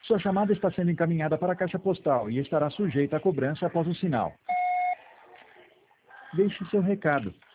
Sua chamada está sendo encaminhada para a caixa postal e estará sujeita a cobrança após o sinal. Deixe seu recado.